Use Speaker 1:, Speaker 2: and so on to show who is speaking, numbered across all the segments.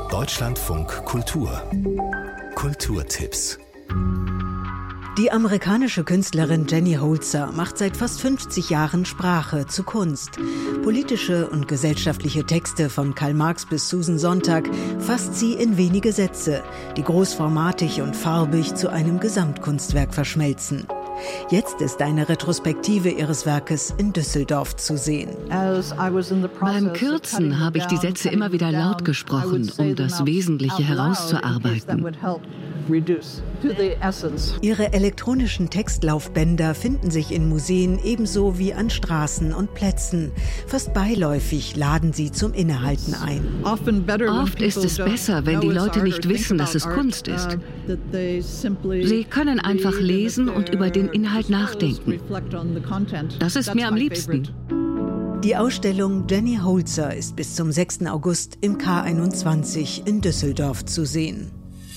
Speaker 1: Deutschlandfunk Kultur. Kulturtipps.
Speaker 2: Die amerikanische Künstlerin Jenny Holzer macht seit fast 50 Jahren Sprache zu Kunst. Politische und gesellschaftliche Texte von Karl Marx bis Susan Sontag fasst sie in wenige Sätze, die großformatig und farbig zu einem Gesamtkunstwerk verschmelzen. Jetzt ist eine Retrospektive ihres Werkes in Düsseldorf zu sehen.
Speaker 3: Beim Kürzen habe ich die Sätze immer wieder laut gesprochen, um das Wesentliche herauszuarbeiten.
Speaker 2: Ihre elektronischen Textlaufbänder finden sich in Museen ebenso wie an Straßen und Plätzen. Fast beiläufig laden sie zum Innehalten ein.
Speaker 3: Oft ist es besser, wenn die Leute nicht wissen, dass es Kunst ist. Sie können einfach lesen und über den Inhalt nachdenken. Das ist mir am liebsten.
Speaker 2: Die Ausstellung Jenny Holzer ist bis zum 6. August im K21 in Düsseldorf zu sehen.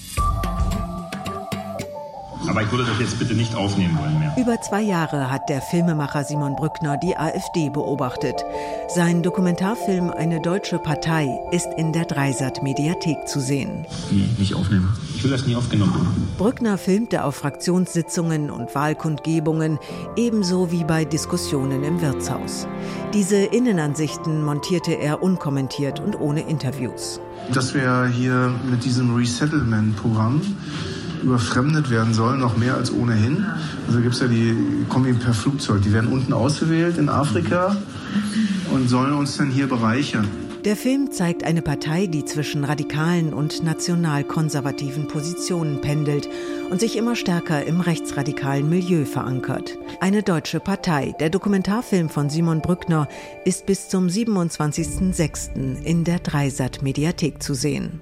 Speaker 4: Aber ich würde das jetzt bitte nicht aufnehmen wollen mehr.
Speaker 2: Über 2 Jahre hat der Filmemacher Simon Brückner die AfD beobachtet. Sein Dokumentarfilm Eine deutsche Partei ist in der Dreisat-Mediathek zu sehen.
Speaker 4: Nicht aufnehmen. Ich will das nie aufgenommen haben.
Speaker 2: Brückner filmte auf Fraktionssitzungen und Wahlkundgebungen, ebenso wie bei Diskussionen im Wirtshaus. Diese Innenansichten montierte er unkommentiert und ohne Interviews.
Speaker 5: Dass wir hier mit diesem Resettlement-Programm überfremdet werden sollen, noch mehr als ohnehin. Also gibt es ja die kommen per Flugzeug, die werden unten ausgewählt in Afrika und sollen uns dann hier bereichern.
Speaker 2: Der Film zeigt eine Partei, die zwischen radikalen und national-konservativen Positionen pendelt und sich immer stärker im rechtsradikalen Milieu verankert. Eine deutsche Partei. Der Dokumentarfilm von Simon Brückner ist bis zum 27.06. in der Dreisat-Mediathek zu sehen.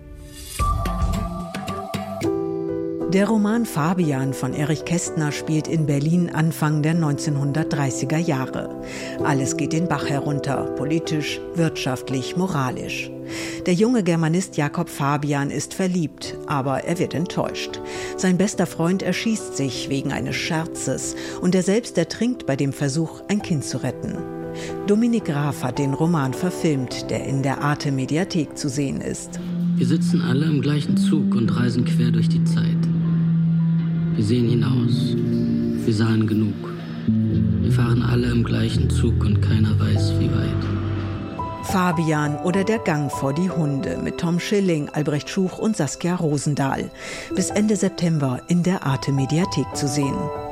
Speaker 2: Der Roman Fabian von Erich Kästner spielt in Berlin Anfang der 1930er Jahre. Alles geht den Bach herunter, politisch, wirtschaftlich, moralisch. Der junge Germanist Jakob Fabian ist verliebt, aber er wird enttäuscht. Sein bester Freund erschießt sich wegen eines Scherzes und er selbst ertrinkt bei dem Versuch, ein Kind zu retten. Dominik Graf hat den Roman verfilmt, der in der Arte-Mediathek zu sehen ist.
Speaker 6: Wir sitzen alle im gleichen Zug und reisen quer durch die Zeit. Wir sehen hinaus. Wir sahen genug. Wir fahren alle im gleichen Zug und keiner weiß, wie weit.
Speaker 2: Fabian oder Der Gang vor die Hunde mit Tom Schilling, Albrecht Schuch und Saskia Rosendahl. Bis Ende September in der Arte-Mediathek zu sehen.